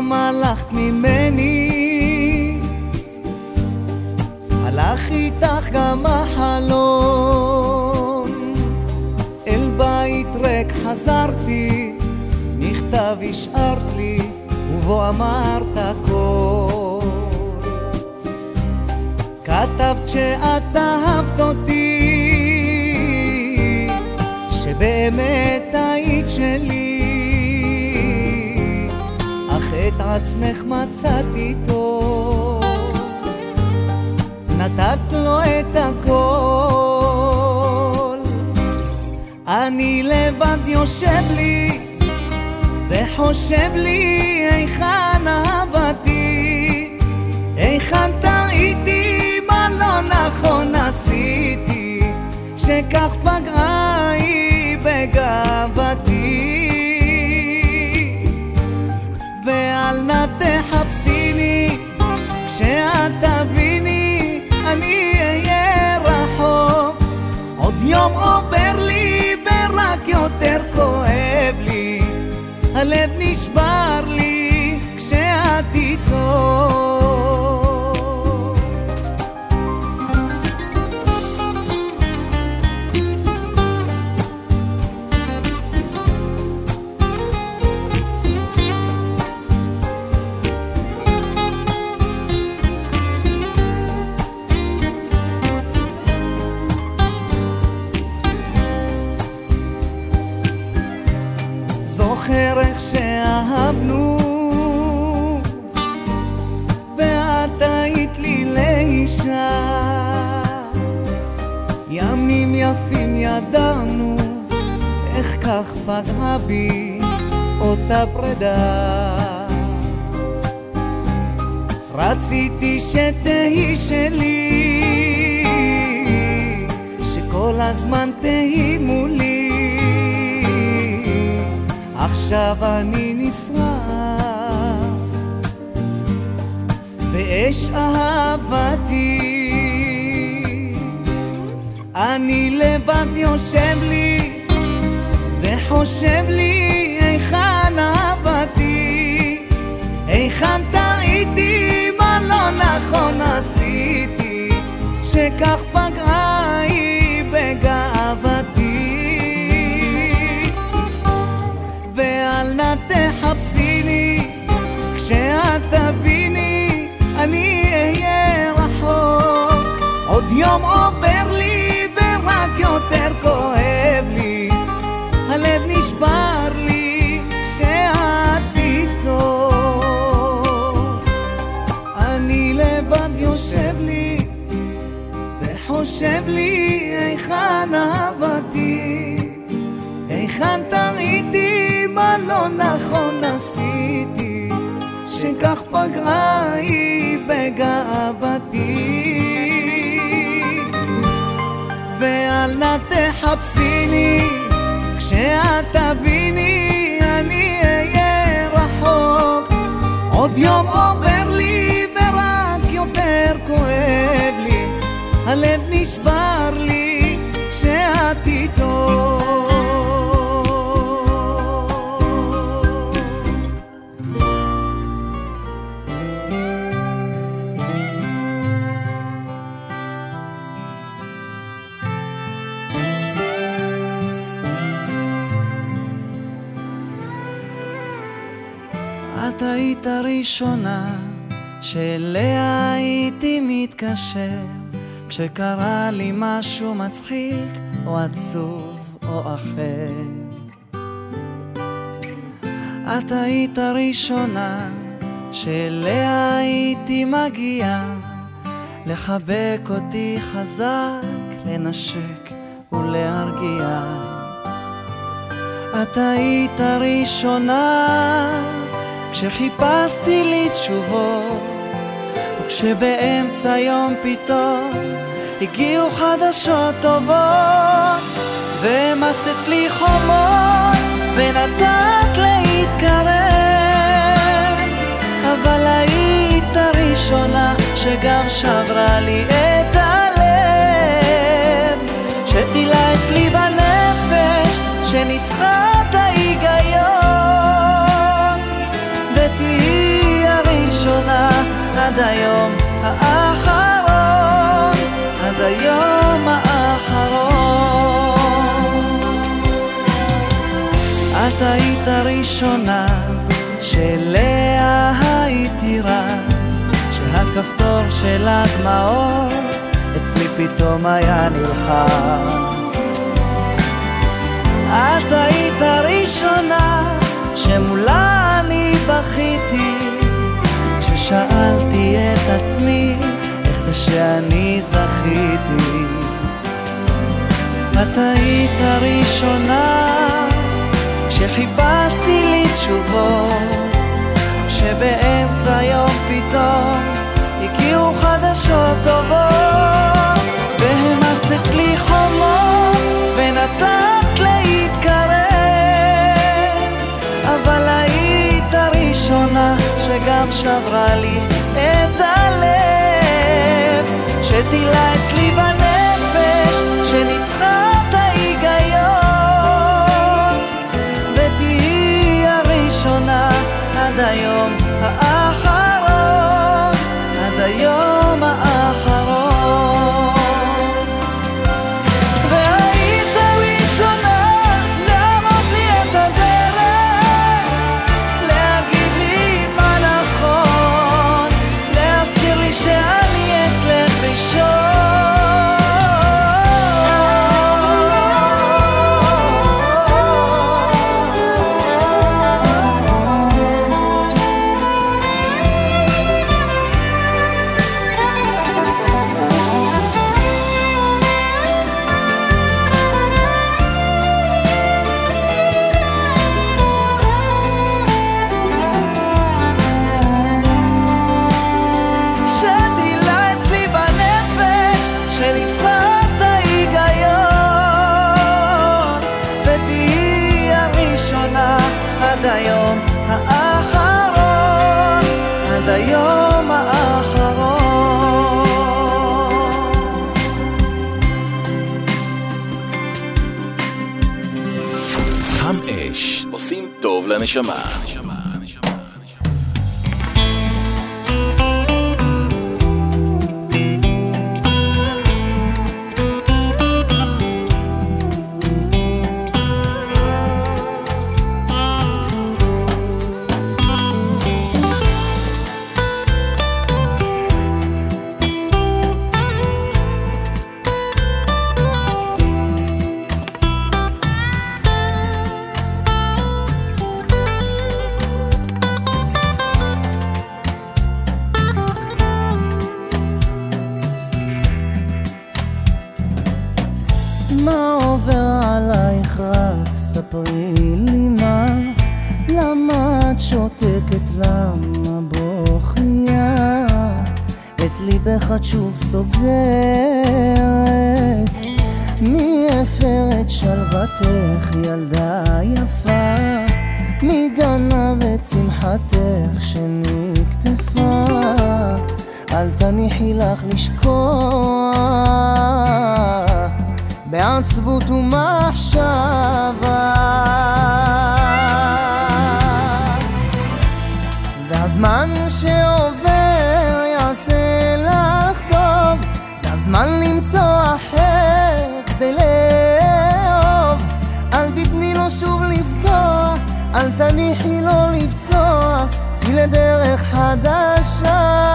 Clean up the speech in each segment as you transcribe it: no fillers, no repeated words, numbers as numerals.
פתאום הלכת ממני, הלך איתך גם החלום, אל בית ריק חזרתי, מכתב השארת לי ובו אמרת הכל. כתבת שאת אהבת אותי, שבאמת היית שלי, אך את עצמך מצאת איתו, נתת לו את הכל. אני לבד יושב לי וחושב לי היכן אהבתי, היכן טעיתי, מה לא נכון עשיתי, שכך פגעה היא בגאוותי. ואל נא תחפשיני, כשאת תביני אני אהיה רחוק, עוד יום עובר לי ורק יותר כואב לי, הלב נשבר לי כשאת איתו. זוכר איך שאהבנו ואת היית לי לאישה, ימים יפים ידענו, איך כך פגעה בי אותה פרידה. רציתי שתהי שלי, שכל הזמן תהי מולי, עכשיו אני נשרף באש אהבתי. אני לבד יושב לי וחושב לי היכן אהבתי, היכן טעיתי, מה לא נכון עשיתי, שכך פגעה היא בגאוותי. ואל נא תחפשיני, כשאת תביני אני אהיה רחוק, עוד יום עובר לי ורק יותר כואב לי, הלב נשבר לי כשאת איתו. אני לבד יושב לי וחושב לי היכן אהבתי, היכן טעיתי, מה לא נכון עשיתי, שכך פגעה היא בגאוותי. ואל נא תחפשיני, כשאת תביני אני אהיה רחוק, עוד יום עובר לי ורק יותר כואב לי, הלב נשבר לי כשאת איתו. את היית הראשונה שאליה הייתי מתקשר, כשקרה לי משהו מצחיק או עצוב או אחר. את היית הראשונה שאליה הייתי מגיע, לחבק אותי חזק, לנשק ולהרגיע. את היית הראשונה כשחיפשתי לי תשובות, וכשבאמצע יום פתאום הגיעו חדשות טובות, והמסת אצלי חומות ונתת להתקרב. אבל היית הראשונה שגם שברה לי את הלב, שתילה אצלי בנפש שניצחה את ההיגיון, ותהי עד היום האחרון, עד היום האחרון. את היית הראשונה שאליה הייתי רץ, שהכפתור של הדמעות אצלי פתאום היה נלחץ. את היית הראשונה שמולה אני בכיתי, כששאלתי את עצמי איך זה שאני זכיתי. את היית הראשונה שחיפשתי לי תשובות, שבאמצע יום פתאום הגיעו חדשות טובות, והמסת אצלי חומות ונתת להתקרב. אבל היית הראשונה שגם שברה לי את הלב, שתילה אצלי בנפש שניצחה את ההיגיון, ותהי הראשונה עד היום האחרון, עד היום האחרון. והיית הראשונה להראות לי את הדרך, להגיד לי מה נכון, להזכיר לי שאני אצלך ראשון. עד היום האחרון, עד היום האחרון. חם אש, עושים טוב לנשמה. מה עובר עלייך רק ספרי לי מה, למה את שותקת, למה בוכייה, את ליבך את שוב סוגרת, מי הפר את שלוותך ילדה יפה, מי גנב את שמחתך שנקטפה, אל תניחי לך לשקוע בעצבות ומחשבה, והזמן שעובר יעשה לך טוב, זה הזמן למצוא אחר כדי לאהוב, אל תתני לו שוב לפגוע, אל תניחי לו לפצוע, צאי לדרך חדשה,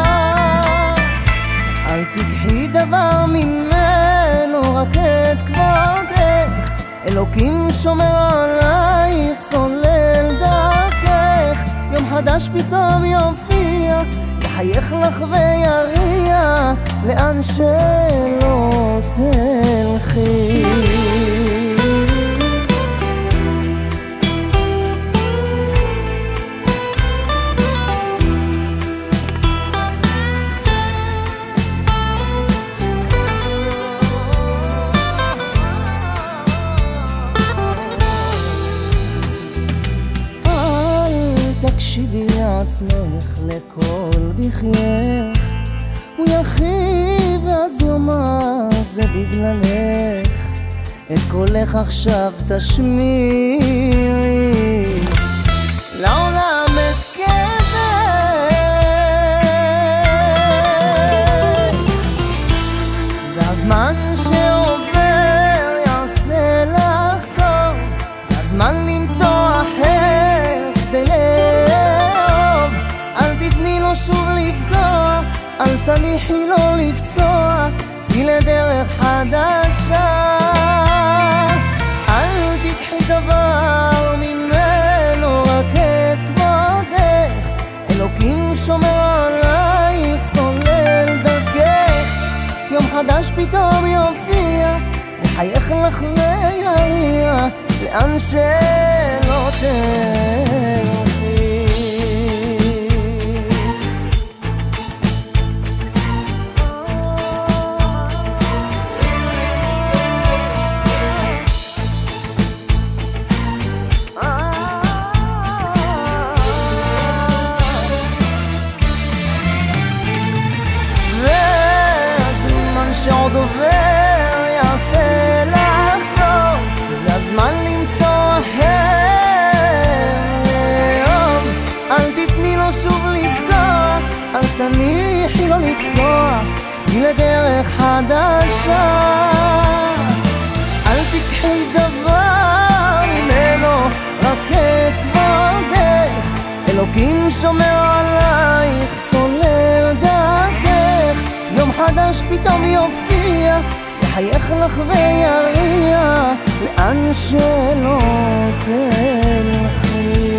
אל תיקחי דבר ממנו רק את כבודך, אלוקים שומר עלייך סולל דרכך, יום חדש פתאום יופיע, יחייך לך ויריע לאן שלא תלכי. תקשיבי לעצמך לכל בחייך, הוא יחיב אז יאמר זה בגללך, את קולך עכשיו תשמיעי לעולם את כאבך, תניחי לו לפצוע, צאי לדרך חדשה. אל תיקחי דבר ממנו, רק את כבודך. אלוקים שומר עלייך, סולל דרכך. יום חדש פתאום יופיע, לחייך לך ויריע, לאן שלא תלכי. שעוד עובר יעשה לך טוב, זה הזמן למצוא אחר לאהוב. אל תתני לו שוב לפגוע, אל תניחי לו לפצוע, צאי לדרך חדשה. אל תיקחי דבר ממנו, רק את כבודך. אלוקים שומר עלייך, סולל דרכך. יום חדש פתאום יופיע, יחייך לך ויריע, לאן שלא תלכי.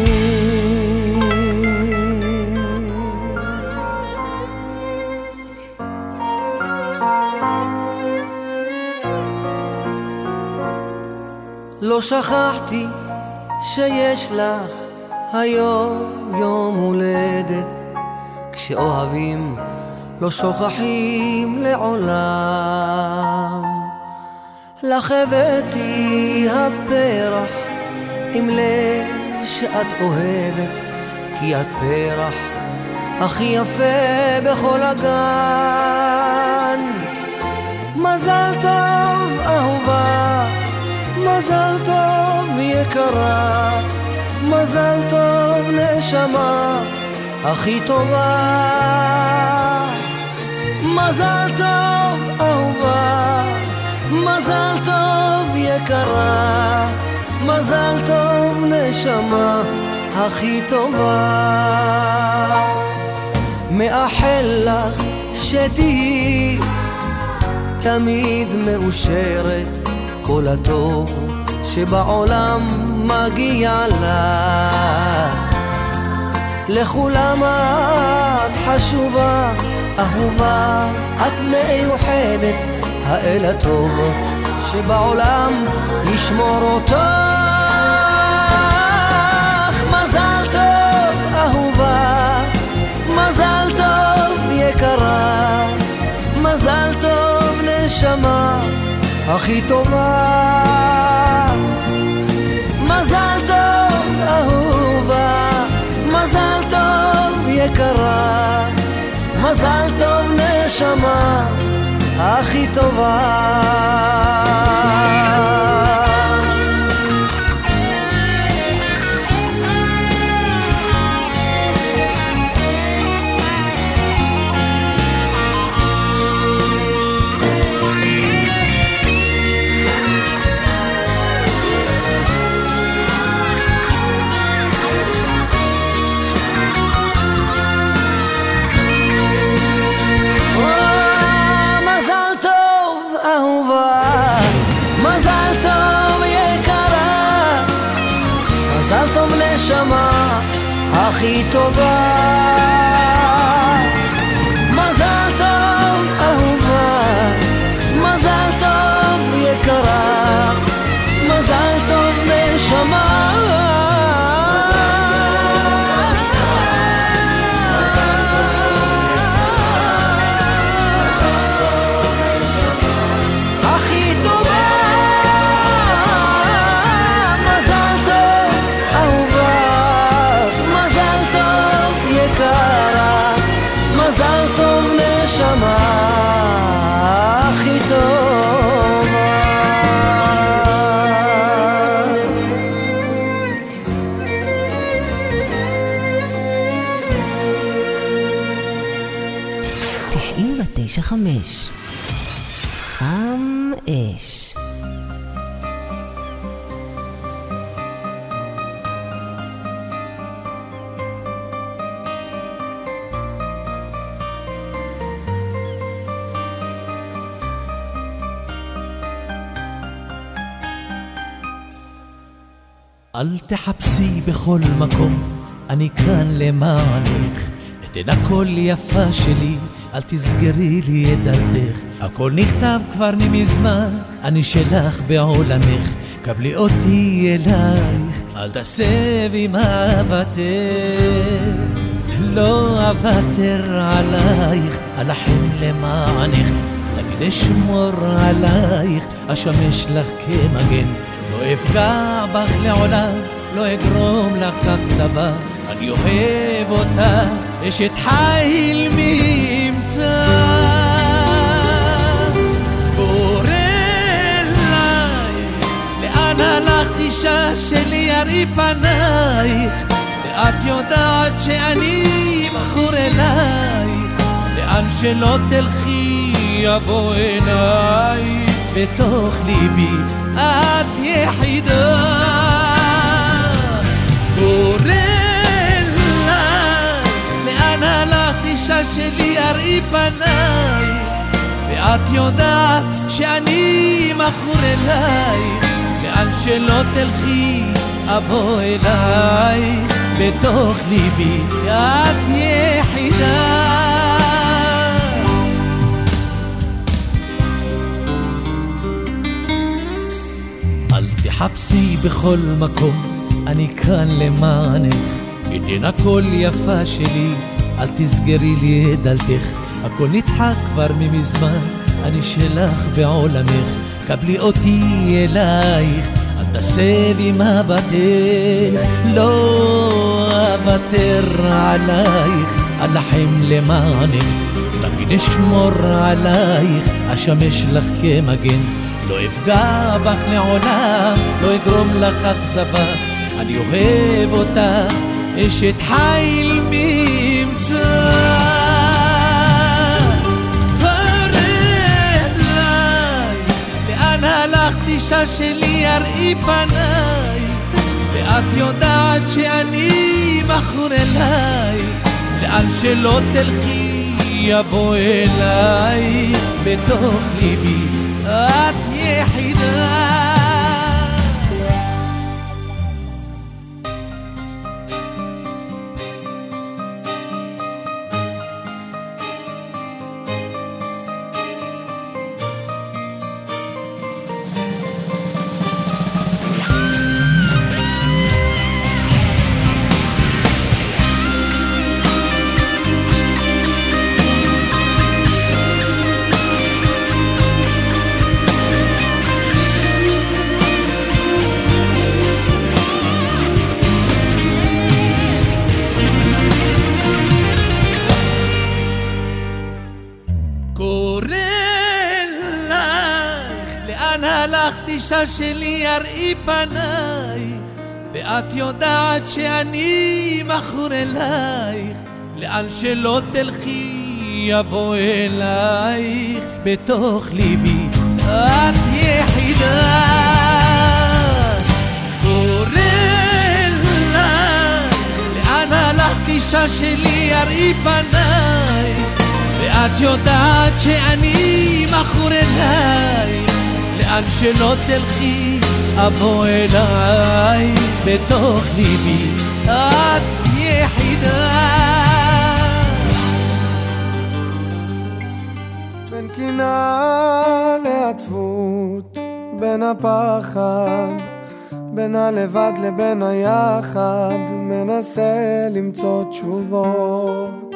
לא שכחתי שיש לך היום יום הולדת, כשאוהבים לא שוכחים לעולם. לך הבאתי הפרח עם לב שאת אוהבת, כי את פרח הכי יפה בכל הגן. מזל טוב אהובה, מזל טוב יקרה, מזל טוב נשמה הכי טובה. מזל טוב אהובה, מזל טוב יקרה, מזל טוב נשמה הכי טובה. מאחל לך שתהיי תמיד מאושרת, כל הטוב שבעולם מגיע לך. לכולם את חשובה אהובה, את מיוחדת, האל הטוב שבעולם ישמור אותך. מזל טוב אהובה, מזל טוב יקרה, מזל טוב נשמה הכי טובה. מזל טוב אהובה, מזל טוב יקרה, מזל טוב נשמה הכי טובה. מזל טוב נשמה הכי טובה. מזל טוב אהובה, מזל טוב יקרה, מזל טוב נשמה. מזל טוב נשמה הכי טובה. 99.5 חם אש. אל תחפשי בכל מקום, אני כאן למענך. אתן הכל יפה שלי, אל תסגרי לי את דלתך. הכל נכתב כבר מזמן, אני שלך בעולמך. קבלי אותי אלייך, אל תסבי מבטך. לא אוותר עלייך, אלחם למענך. תמיד אשמור עלייך, אשמש לך כמגן. לא אפגע בך לעולם, לא אגרום לך אכזבה. אני אוהב אותך, אשת חיל ממצא. קורא אלייך, לאן הלכת אישה שלי יראי פנייך. ואת יודעת שאני בחור אלייך, לאן שלא תלכי יבוא אליי. בתוך ליבי את יחידה. קורא אליי, לאן הלכת אישה שלי יראי פנייך. ואת יודעת שאני מכור אלייך, לאן שלא תלכי אבוא אלייך. בתוך ליבי את יחידה. אל תחפשי בכל מקום, אני כאן למענך. אתן הכל יפה שלי, אל תסגרי לי את דלתך. הכל נדחק כבר מזמן, אני שלך בעולמך. קבלי אותי אלייך, אל תסבי מבטך. לא אוותר עלייך, אלחם למענך. תמיד אשמור עלייך, אשמש לך כמגן. לא אפגע בך לעולם, לא אגרום לך אכזבה. אני אוהב אותך, אשת חיל ממצא. קורא אליי, לאן הלכת אישה שלי יראי פניי. ואת יודעת שאני מכור אלייך, לאן שלא תלכי יבוא אליי. בתוך ליבי את יחידה. אישה שלי יראי פנייך, ואת יודעת שאני מכור אלייך, לאן שלא תלכי יבוא אלייך. בתוך ליבי את יחידה. קורא אלייך, לאן הלכת אישה שלי יראי פנייך, ואת יודעת שאני מכור אלייך, לאן שלא תלכי אבוא אליי. בתוך ליבי את יחידה. בין קנאה לעצבות, בין הפחד, בין הלבד לבין היחד, מנסה למצוא תשובות.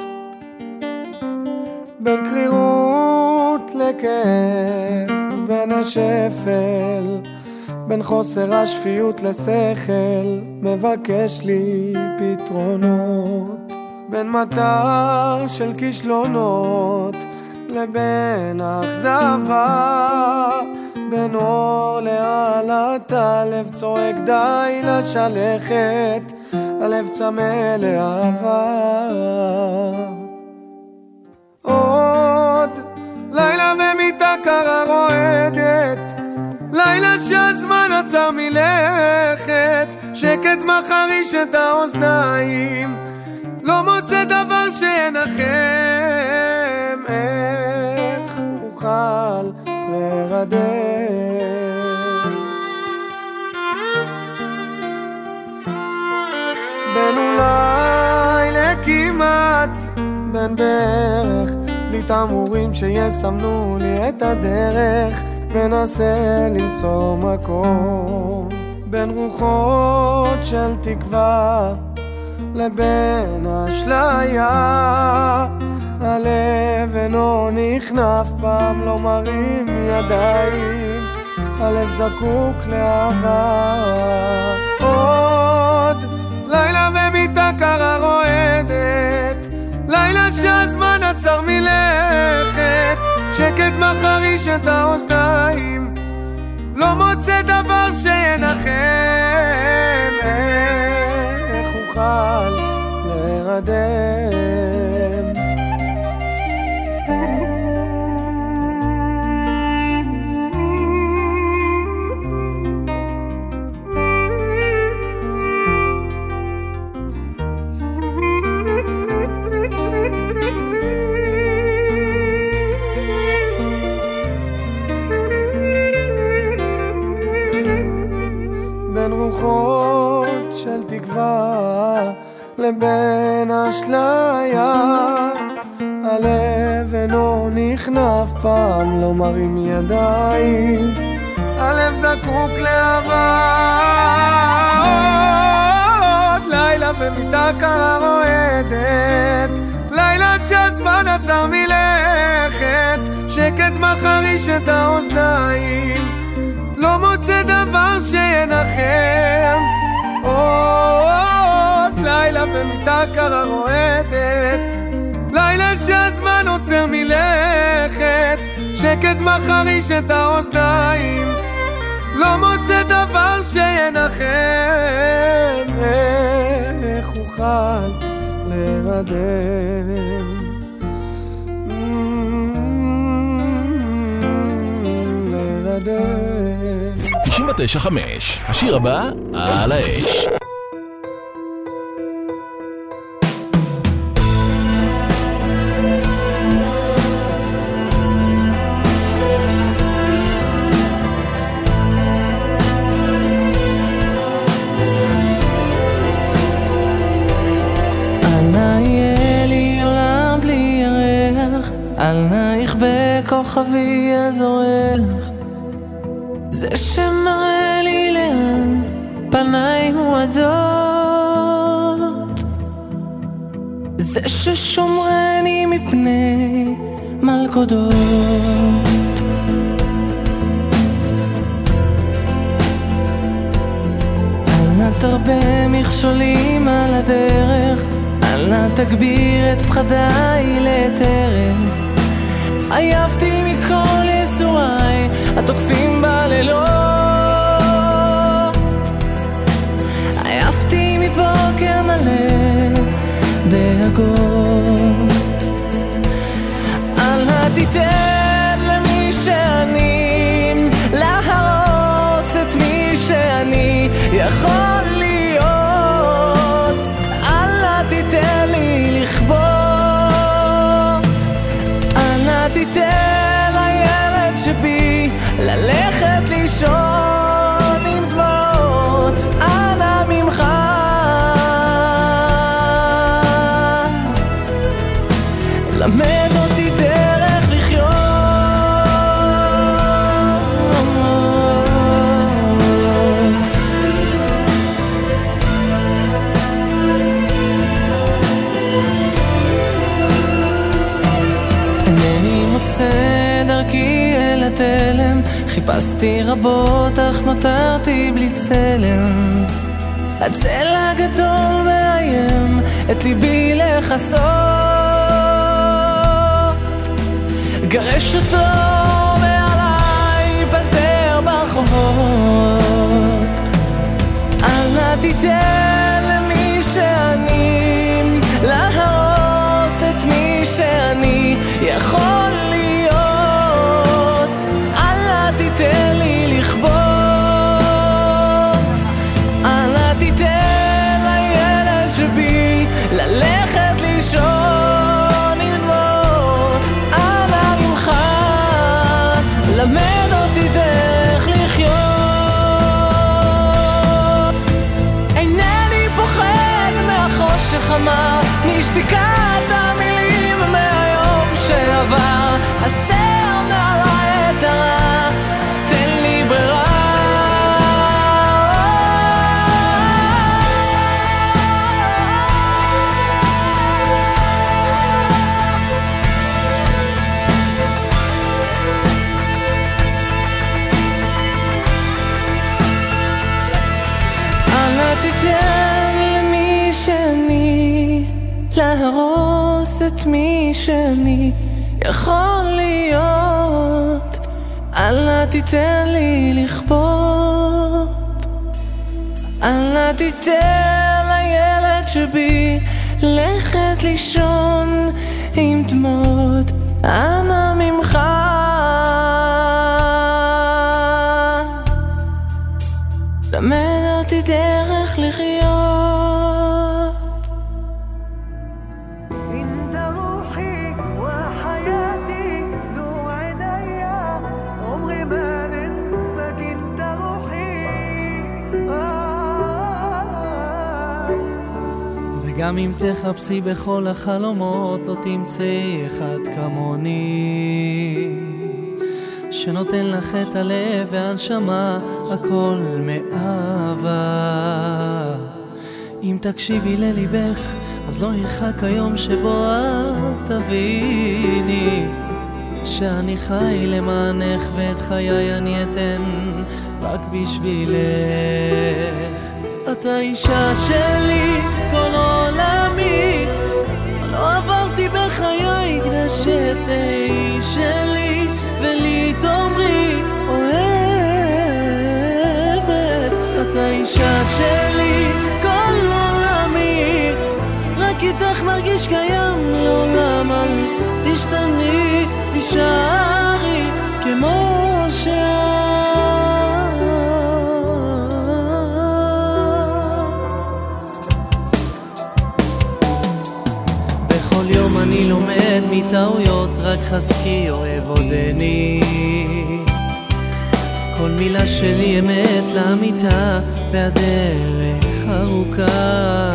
בין קרירות לכאב, בין השפל, בין חוסר השפיות לשכל, מבקש לי פתרונות. בין מטר של כישלונות לבין אכזבה, בין אור לעלת, הלב צועק די לשלכת, הלב צמא לאהבה. עוד לילה ומיטה קרה רועדת, לילה שהזמן עצר מלכת, שקט מחריש את האוזניים, לא מוצא דבר שינחם. איך אוכל לרדם? אין בערך, בלי תמורים שיסמנו לי את הדרך, מנסה למצוא מקום בין רוחות של תקווה לבין אשליה. הלב אינו נכנף, פעם לא מרים ידיים, הלב זקוק לאהבה. עוד לילה ומיטה קרה רועדת, לילה שהזמן עצר מלכת, שקט מחריש את האוזניים, לא מוצא דבר שינחם. איך אוכל להירדם? בין רוחות של תקווה לבין אשליה, הלב אינו נכנף, פעם לא מרים ידיים, הלב זקוק לאהבה. עוד לילה ומיטה קרה רועדת, לילה שהזמן עצר מלכת, שקט מחריש את האוזניים, לא מוצא דבר שינחם. עוד לילה ומיטה קרה רועדת, לילה שהזמן עוצר מלכת, שקט מחריש את האוזניים, לא מוצא דבר שינחם. איך אוכל להירדם? 99.5, השיר הבא על האש. אל נאיך בכוכבי הזורח, זה שמראה לי לאן פניי מועדות, זה ששומרני מפני מלכודות. אל נא תרבה מכשולים על הדרך, אל נא תגביר את פחדיי לטרף. עייפתי מכל יסוריי התוקפים בלילות, עייפתי מבוקר מלא דאגות. אל נא תיתן למי שאני להרוס את מי שאני יכול להיות, אל נא תיתן לי לכבות, אל נא תיתן לילד שבי ללכת לישון עם דמעות. אנא ממך למד אותי דרך לחיות. אינני מוצא דרכי אל התלם, חיפשתי רבות אך נותרתי בלי צלם. הצל הגדול מאיים את ליבי לחסות, גרש אותו מעליי פזר ברחובות. אל נא תיתן למי שאני להרוס את מי שאני יכול להיות, אל נא תיתן לי לכבות, אל נא תיתן לילד שבי ללכת לישון עם דמעות. אנא ממך למד אותי דרך לחיות. אינני פוחד מהחושך המר, משתיקת המילים לתפוס את מי שאני יכול להיות. אל תיתן לי לכפות, אל תיתן לילד שבי לכת לישון עם דמות. אנא ממך למד אותי דרך לחיות. גם אם תחפשי בכל החלומות לא תמצאי אחד כמוני, שנותן לך את הלב והנשמה הכל מאהבה. אם תקשיבי לליבך אז לא ירחק היום שבו את תביני שאני חי למענך ואת חיי אני אתן רק בשבילך. אתה אישה שלי כל עולמי, לא עברתי בחיי כדי שתהי שלי ולי תאמרי אוהבת. אתה אישה שלי כל עולמי, רק איתך מרגיש קיים לעולם. אל תשתני, תישארי כמו שאת. אני לומד מטעויות, רק חזקי אוהב עודני. כל מילה שלי אמת לאמיתה והדרך ארוכה.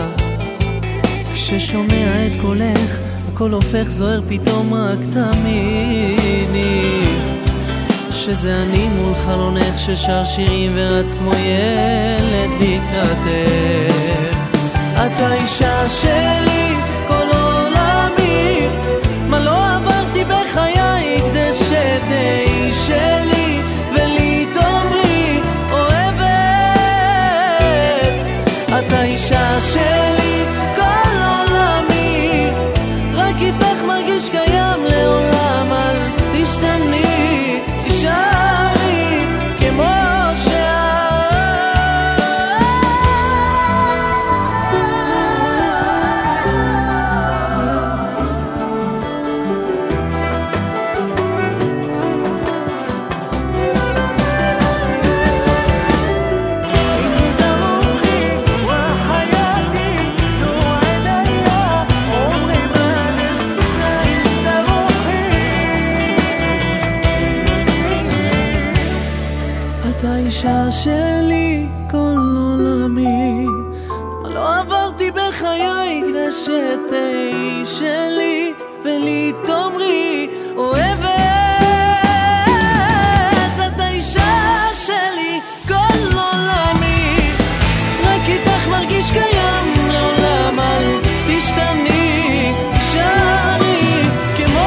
כששומע את קולך הכל הופך זוהר פתאום, רק תאמיני שזה אני מול חלונך ששר שירים ורץ כמו ילד לקראתך. אתה אישה שלי כל עולמי, מה לא עברתי בחיי כדי שתהי שלי ולי תאמרי אוהבת. אתה אישה שלי כל עולמי, רק איתך מרגיש קיים לעולם. אל תשתני, תישארי כמו האישה שלי כל עולמי, לא עברתי בחיי כדי שתהי שלי ולי תאמרי אוהבת. את האישה שלי כל עולמי, רק איתך מרגיש קיים לעולם. אל תשתני, תישארי כמו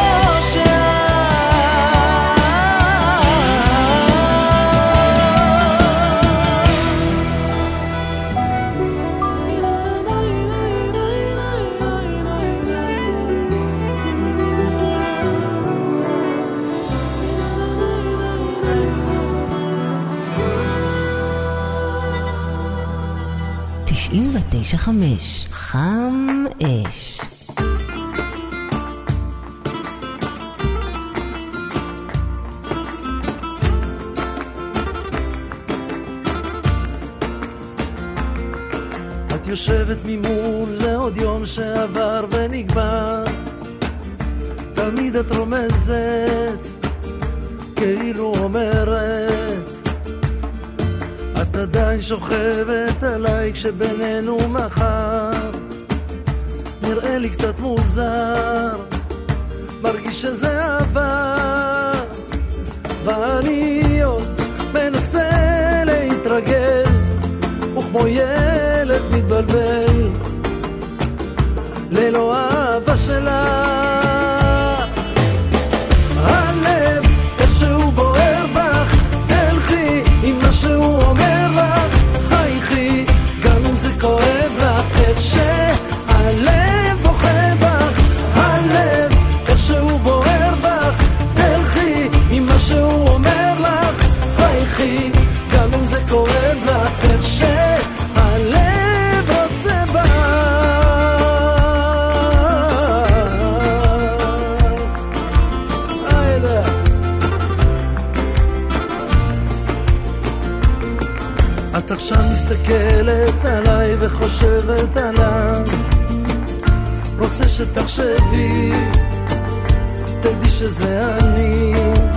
ש 99.5 חם אש. את יושבת ממול, זה עוד יום שעבר ונגמר. תמיד את רומזת, כאילו אומרת, את עדיין שוכבת עליי כשבינינו מחר. נראה לי קצת מוזר, מרגיש שזה עבר, ואני עוד מנסה להתרגל, וכמו ילד מתבלבל ללא אהבה שלך. הלב איכשהו בוער בך, תלכי עם מה שהוא אומר לך, חייכי גם אם זה כואב לך. איך שהלב בוכה בך, מסתכלת עליי וחושבת עליו, רוצה שתחשבי, תדעי שזה אני.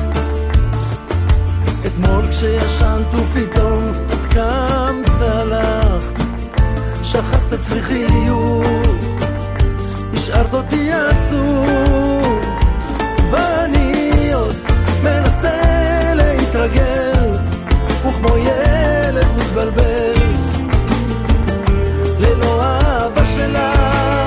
אתמול כשישנת ופתאום את קמת והלכת, שכחת אצלי חיוך, השארת אותי עצוב, ואני עוד מנסה להתרגל, וכמו ילד מתבלבל, ללא אהבה שלך,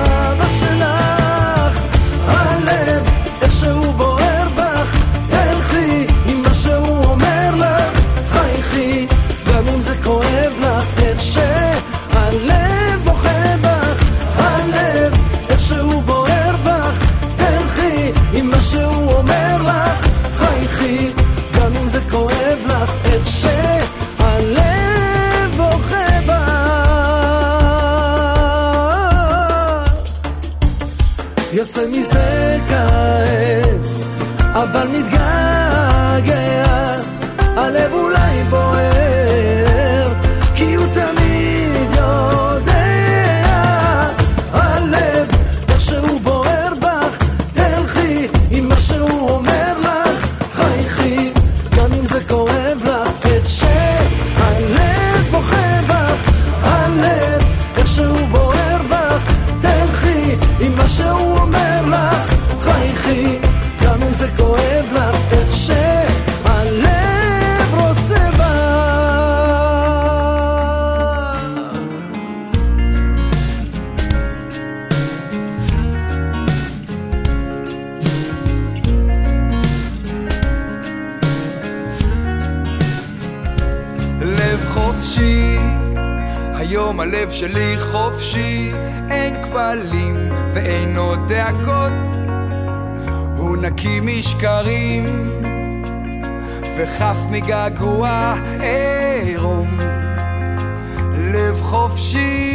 הלב איכשהו בוער בך, תלכי עם מה שהוא אומר לך, חייכי גם אם זה כואב לך, איך שהלב בוכה בך, הלב איכשהו בוער בך, תלכי עם מה שהוא אומר לך, חייכי גם אם זה כואב לך, איך שהלב בוכה בך. יוצא מזה כעת, אבל מתגעגע, הלב אולי בוער, כי הוא תמיד יודע, הלב איכשהו בוער בך, תלכי עם מה שהוא אומר לך, חייכי גם אם זה כואב לך, איך שהלב בוכה בך, הלב איכשהו בוער בך, תלכי עם מה שהוא אומר לך, חייכי גם אם זה כואב לך, איך שהלב רוצה בך. לב חופשי, היום הלב שלי חופשי, אין כבלים ואין עוד דאגות, הוא נקי משקרים וחף מגעגוע עירום. לב חופשי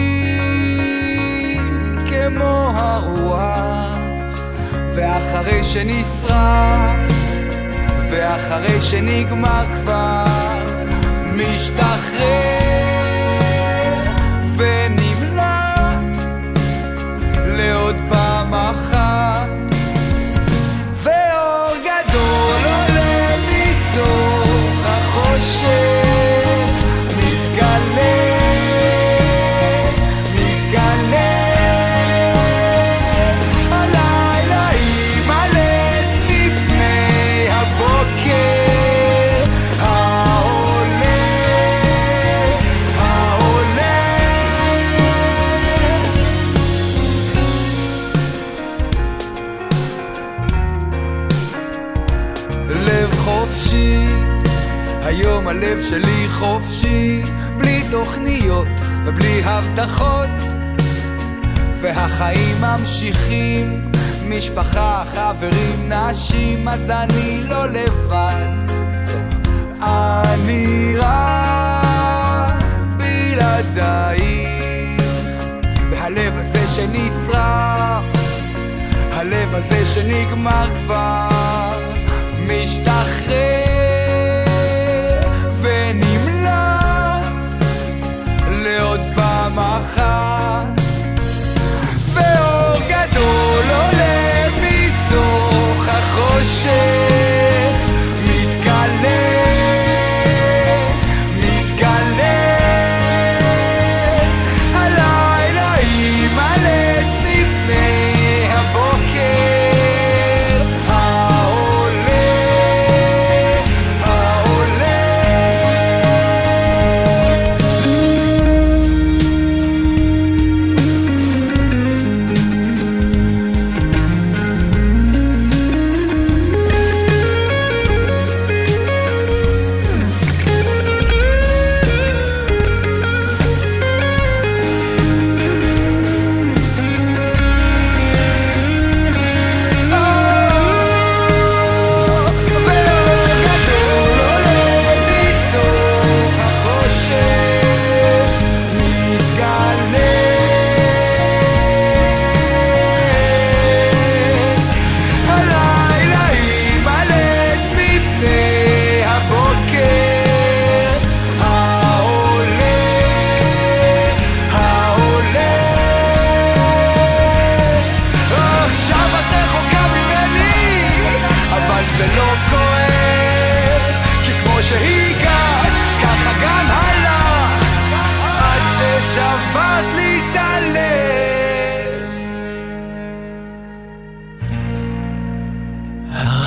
כמו הרוח, ואחרי שנשרף ואחרי שנגמר כבר משתחרר ונמלט לעוד פעם אחת, ואור גדול עולה מתוך החושך, מתגלה הלילה יימלט מפני הבוקר העולה. לב חופשי, היום הלב שלי חופשי, בלי תוכניות ובלי הבטחות, והחיים ממשיכים, משפחה, חברים, נשים, אז אני לא לבד, אני רק בלעדייך, והלב הזה שנשרף, הלב הזה שנגמר כבר משתחרר ונמלט לעוד פעם אחת, ואור גדול עולה מתוך החושך, מתגלה הלילה יימלט מפני הבוקר העולה.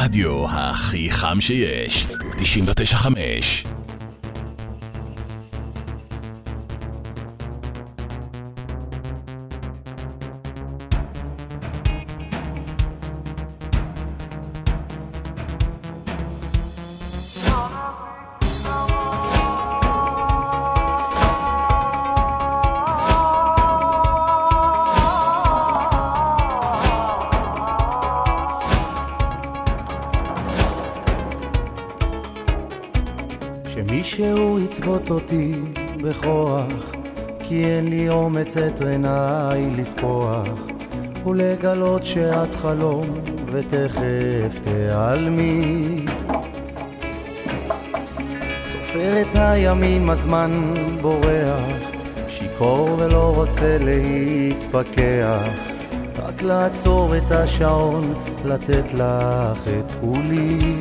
הרדיו הכי חם שיש, 99.5. שמישהו יצבות אותי בכוח, כי אין לי אומץ את עיניי לפקוח ולגלות שאת חלום ותכף תיעלמי. סופר את הימים, הזמן בורח, שיקור ולא רוצה להתפקח, רק לעצור את השעון, לתת לך את כולי,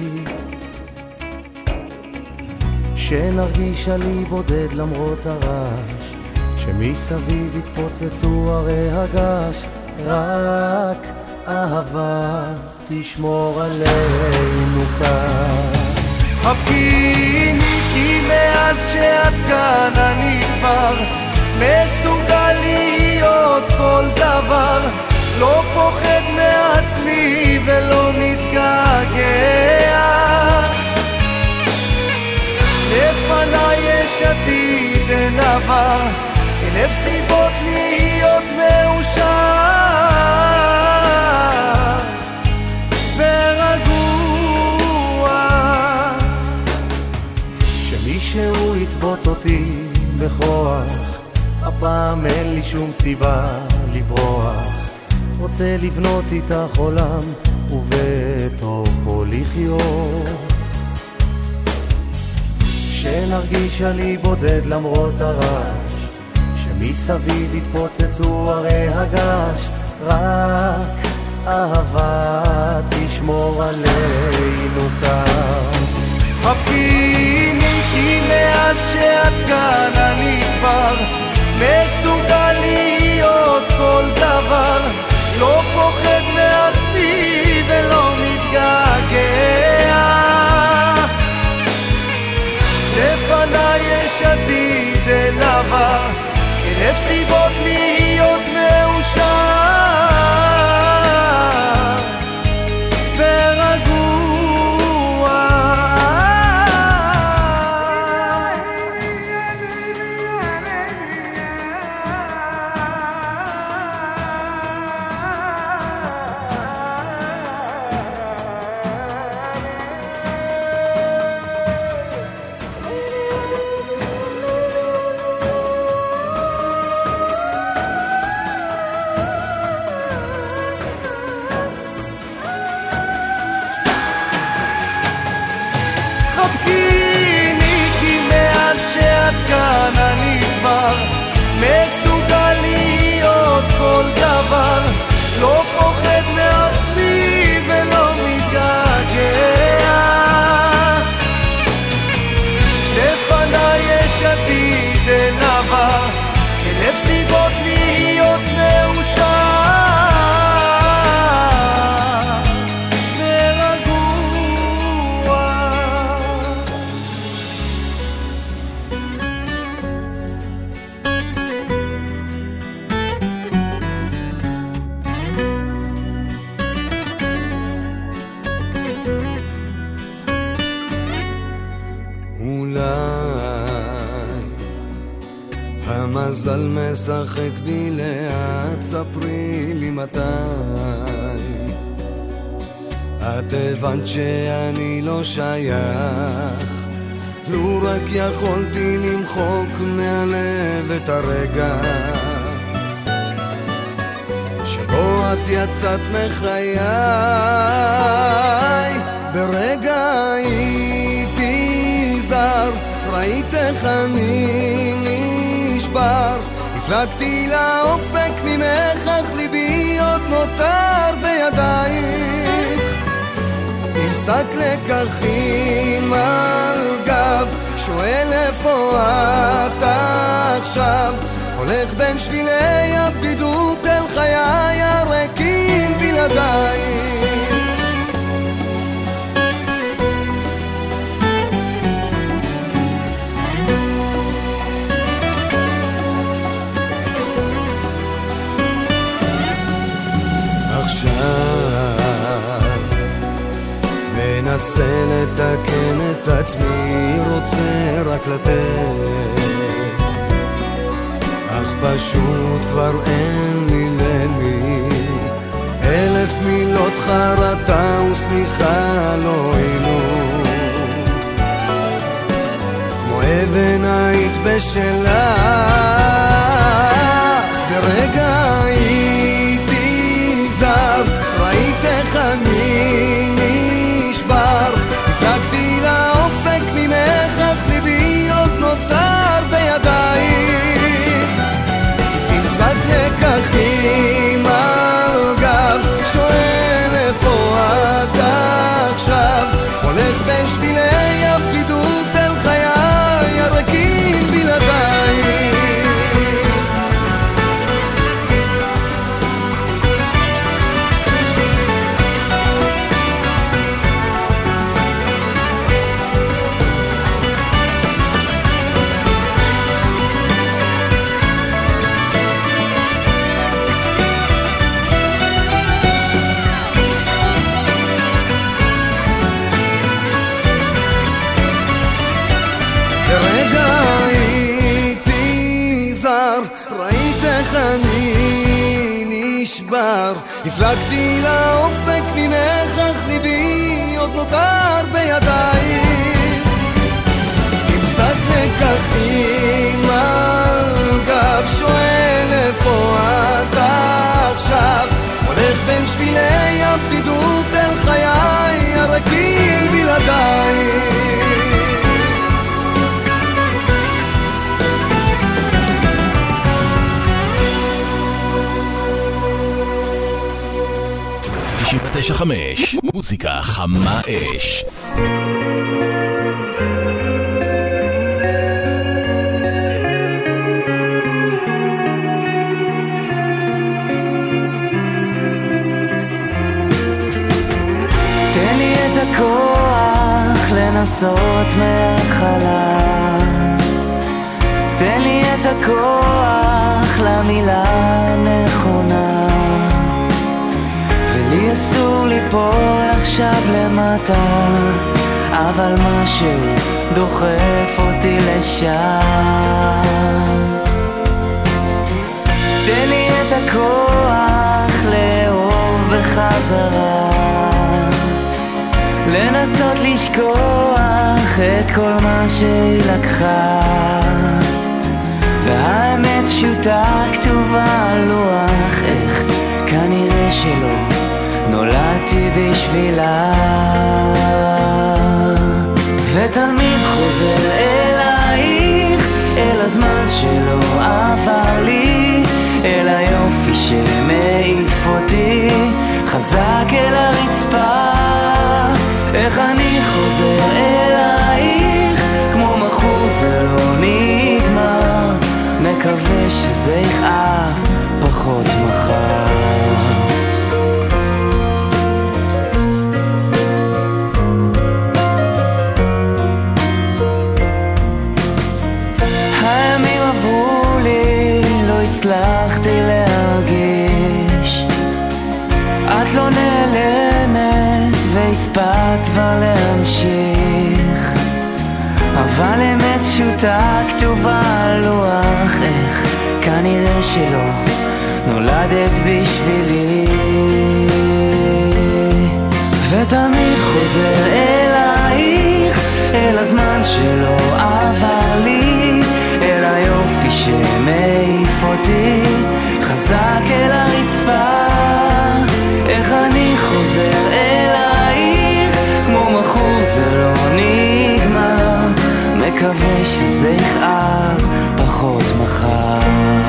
שנרגיש לי בודד למרות הרעש, שמסביב התפוצצו הרי הגש, רק אהבה תשמור עלינו כאן. חבקיני כי מאז שאת כאן אני כבר מסוגל להיות כל דבר, לא פוחד מעצמי ולא מתגעגע, לפני יש עתיד אין עבר, אלף סיבות להיות מאושר ורגוע. שמישהו יצבות אותי בכוח, הפעם אין לי שום סיבה לברוח, רוצה לבנות איתך עולם ובתוכו לחיות, שנרגיש לי בודד למרות הרעש, שמסביב התפוצצו הרי הגש, רק אהבה תשמור עלינו כאן. חבקיני כי מאז שאת כאן אני כבר מסוגל להיות כל דבר, לא פוחד מעצמי ולא מתגעגע, לפני יש עתיד אין עבר, אלף סיבות להיות מאושר ורגוע. כאן אני כבר מסוגל להיות כל דבר, לא פוחד מעצמי ולא מתגעגע, לפני יש עתיד אין עבר, אלף סיבות להיות מאושר המזל משחק בי לאט, ספרי לי מתי את הבנת שאני לא שייך, לו רק יכולתי למחוק מהלב את הרגע שבו את יצאת מחיי, ברגע הייתי זר, ראית איך אני נשבר, הפלגתי לאופק ממך, אך ליבי עוד נותר בידייך, עם שק לקחים על גב, שואל איפה את עכשיו, הולך בין שבילי הבדידות אל חיי הריקים בלעדייך. מנסה לתקן את עצמי, רוצה רק לתת, אך פשוט כבר אין לי למי. 1000 מילות חרטה וסליחה לא עינו, כמו אבן היית בשלה. ברגע הייתי זר, ראית איך אני נשבר, הפלגתי לאופק ממך, אך ליבי עוד נותר בידייך. עם שק לקחים על גב, שואל איפה אתה עכשיו, הולך בין שבילי הבדידות אל חיי הרקים בלעדייך. ברגע הייתי זר, ראית איך אני נשבר, הפלגתי לאופק ממך, אך ליבי עוד נותר בידייך. עם שק לקחים על גב, שואל איפה אתה עכשיו, הולך בין שבילי הבדידות אל חיי הרקים בלעדייך. 99.5 מוזיקה חמה אש. תן לי את הכוח לנסות מההתחלה, תן לי את הכוח למילה הנכונה, ולי אסור ליפול עכשיו למטה, אבל משהו דוחף אותי לשם. תן לי את הכוח לאהוב בחזרה, לנסות לשכוח את כל מה שהיא לקחה, והאמת פשוטה כתובה על לוח, איך כנראה שלא נולדתי בשבילה, ותמיד חוזר אלייך, אל הזמן שלא עבר לי, אל היופי שמעיף אותי חזק אל הרצפה. איך אני חוזר אלייך, כמו מחור זה לא נגמר, מקווה שזה יכאב פחות מחר. הימים עברו לי, לא הצלחתי להרגיש, את לא נעלמת והספקת כבר להמשיך, אבל אמת פשוטה כתובה על לוח, איך כנראה שלא נולדת בשבילי, ותמיד חוזר אלייך, אל הזמן שלא עבר לי, אל היופי שמעיף אותי חזק אל הרצפה. איך אני חוזר אלייך, כמו מחור זה לא נגמר, מקווה שזה יכאב פחות מחר.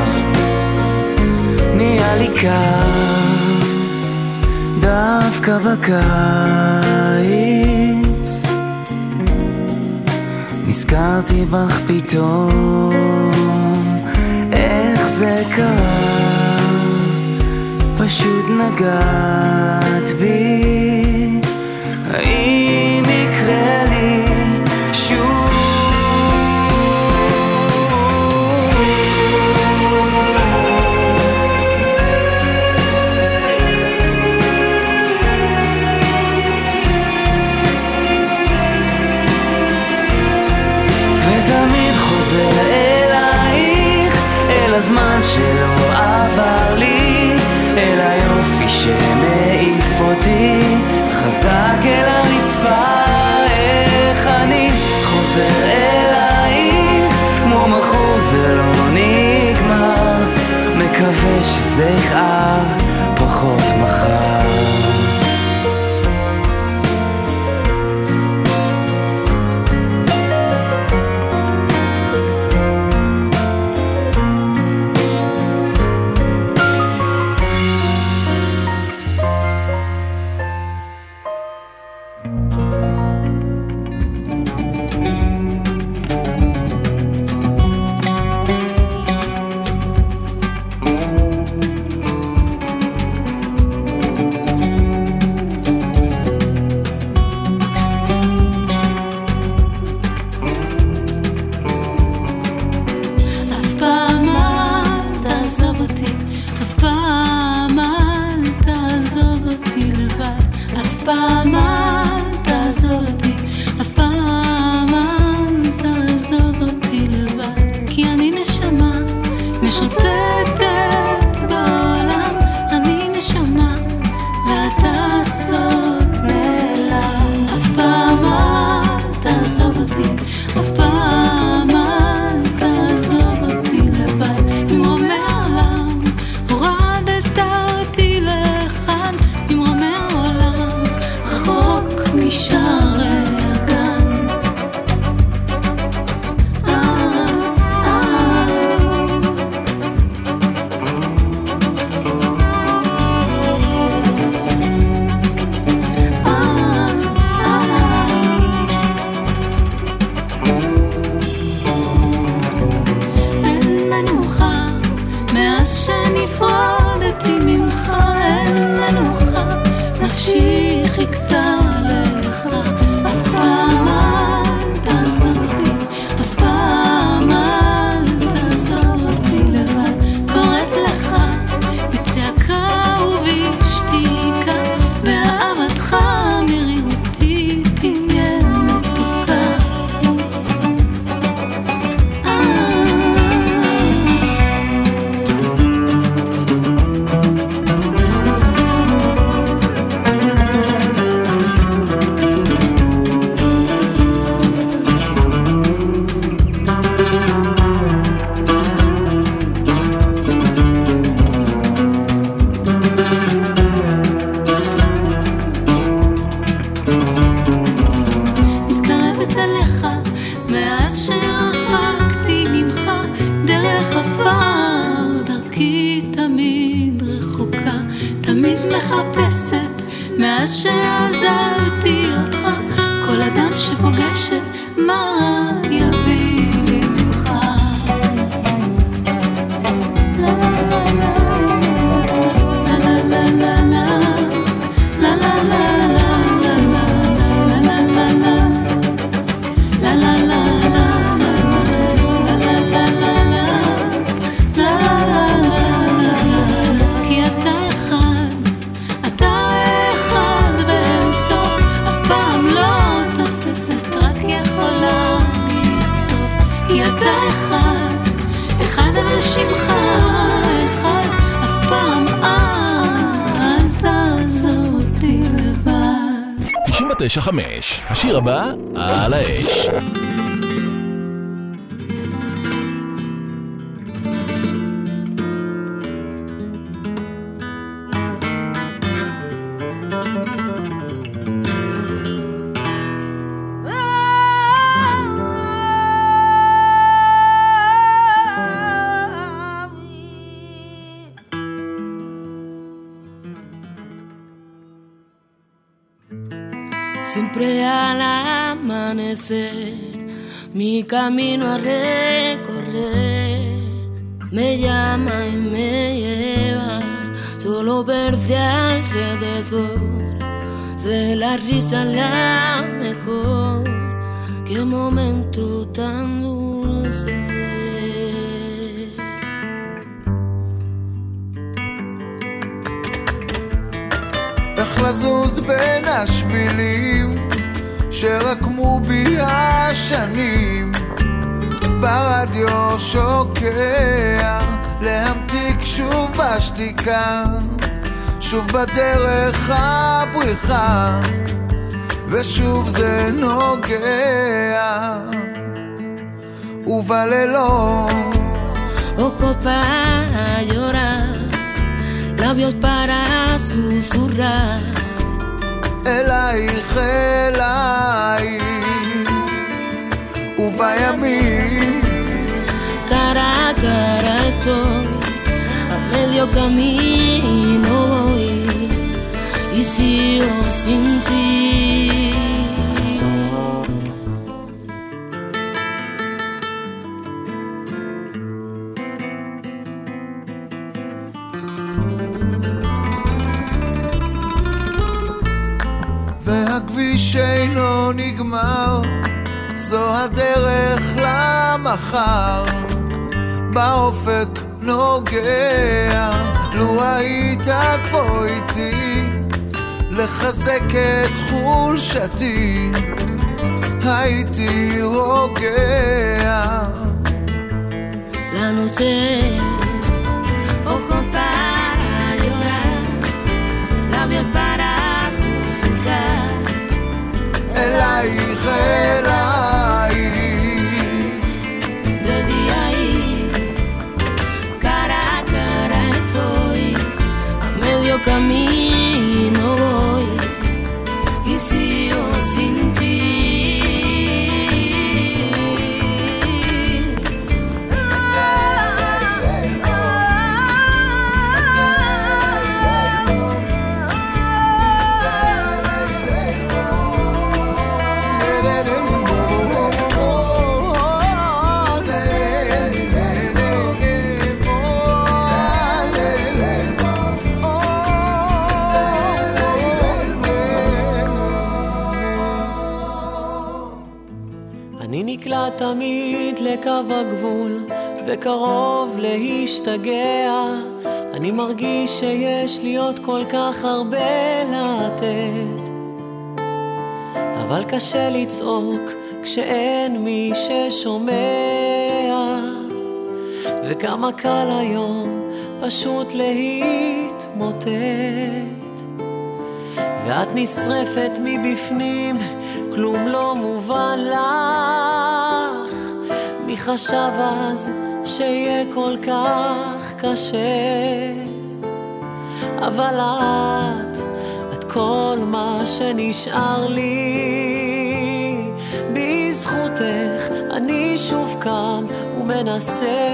נהיה לי קר דווקא בקיץ, נזכרתי בך פתאום, איך זה קרה, פשוט נגעת בי, האם יקרה לי שוב? זה יכאב פחות מחר. מאז שעזבתי אותך, כל אדם שפוגשת מה יביא לי ממך. שמך אחד, אף פעם אל תעזוב אותי לבד. 99.5, השיר הבא על האש. Siempre al amanecer, mi camino a recorrer me llama y me lleva, solo verse alrededor, de la risa la mejor, qué momento tan dulce. איך לזוז בין השבילים שרקמו בי השנים, ברדיו שוקע להמתיק שוב בשתיקה, שוב בדרך הבריחה ושוב זה נוגע, ובלילות ojo para llorar, labios para susurrar. אלייך אלייך ובימים cara a cara estoy, a medio camino voy y sigo sin ti. והכביש אינו נגמר, זו הדרך למחר, באופק נוגע. לו היית פה איתי לחזק את חולשתי, הייתי רוגע. La noche, ojos para llorar, labios para susurrar. אלייך אלייך De día y cara a cara estoy, a medio camino voy y sigo sin ti. אני נקלע תמיד לקו הגבול וקרוב להשתגע. אני מרגיש שיש לי עוד כל כך הרבה לתת, אבל קשה לצעוק כשאין מי ששומע. וכמה קל היום פשוט להתמוטט, ואת נשרפת מבפנים, כלום לא מובן לך. מי חשב אז שיהיה כל כך קשה? אבל את כל מה שנשאר לי. בזכותך אני שוב קם ומנסה.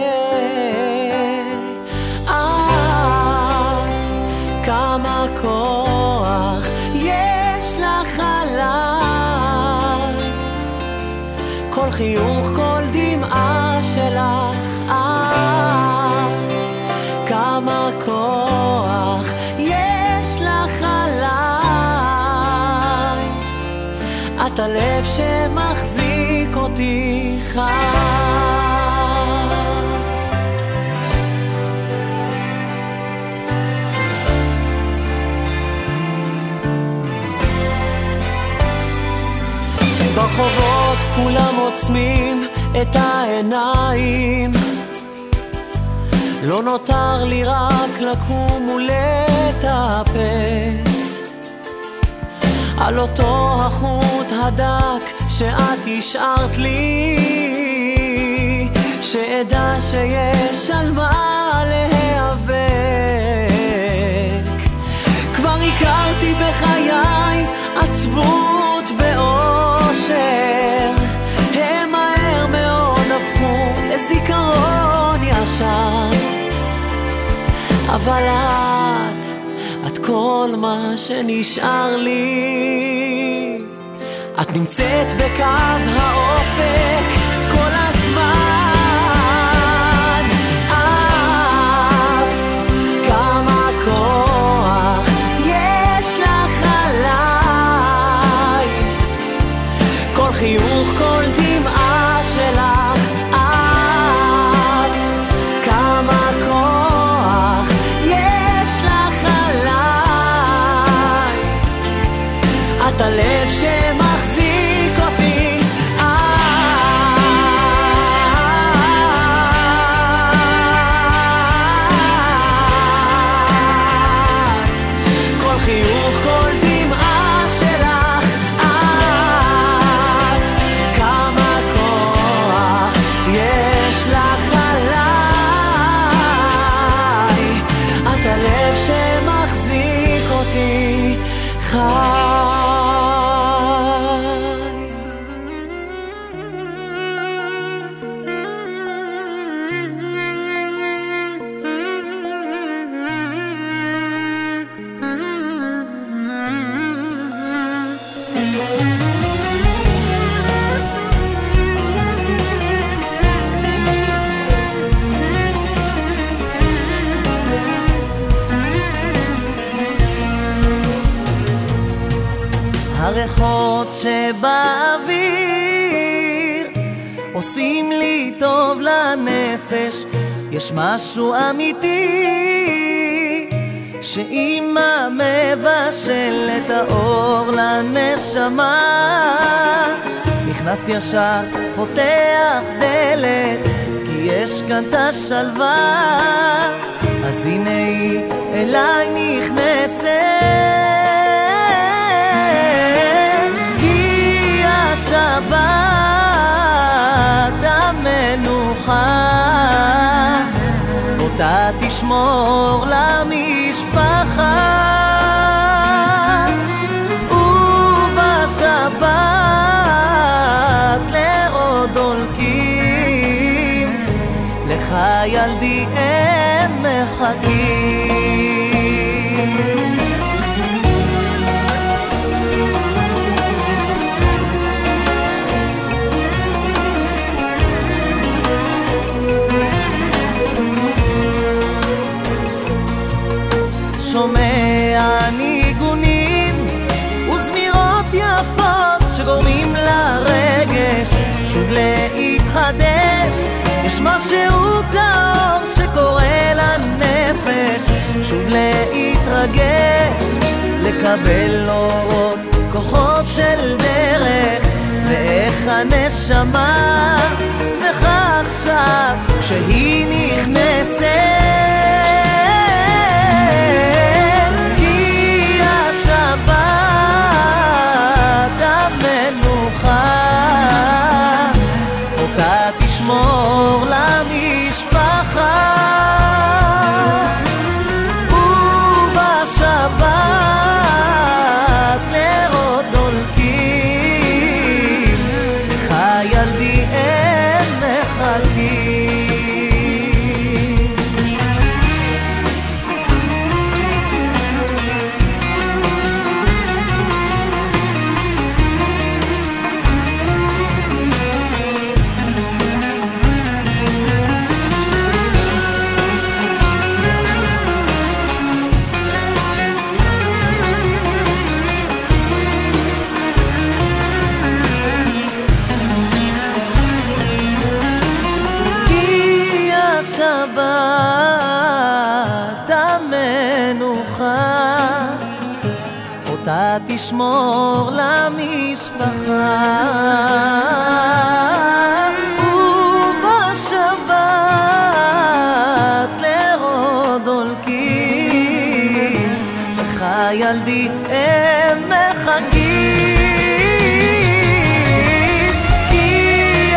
את, כמה כוח יש לך עליי, כל חיוך, כל דמעה שלך. את, כמה כוח יש לך עליי, את הלב שמחזיק אותי חי. ברחובות כולם עוצמים את העיניים, לא נותר לי רק לקום ולטפס על אותו החוט הדק שאת השארת לי, שעדה שיש על מה להיאבק. כבר הכרתי בחיי עצבות ואושר, הם מהר מאוד הפכו לזיכרון ישן. אבל את כל מה שנשאר לי. את נמצאת בקו האופק כל הזמן. את, כמה כוח יש לך עליי, כל חיוך, כל דמעה שלך. את, כמה כוח יש לך עליי, את הלב שמחזיק אותי. את, כל חיוך, כל דמעה שלך. את, כמה כוח יש לך עליי, את הלב הריחות שבאוויר עושים לי טוב לנפש, יש משהו אמיתי שאמא מבשל את האור לנשמה, נכנס ישר, פותח דלת, כי יש כאן את השלווה, אז הנה היא אליי נכנסת, כי השבת המנוחה אותה תשמור למשפחה, ובשבת לעוד דולקים, לך ילדי הם מחכים. שומע ניגונים וזמירות יפות שגורמים לרגש שוב להתחדש, יש משהו טהור שקורא לנפש שוב להתרגש, לקבל אורות כוחות של דרך, ואיך הנשמה שמחה עכשיו כשהיא נכנסת, שבת המנוחה אותה תשמור למשפחה, ובשבת נרות דולקים, לך ילדי הם מחכים. שבת המנוחה אותה תשמור למשפחה, ובשבת לעוד דולקים, לך ילדי הם מחכים, כי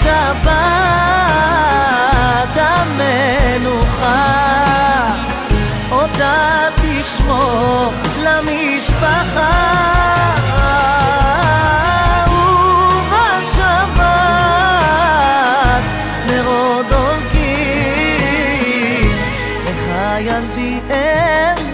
השבת המנוחה אותה תשמור למשפחה, ובשבת נרות דולקים, לך ילדי הם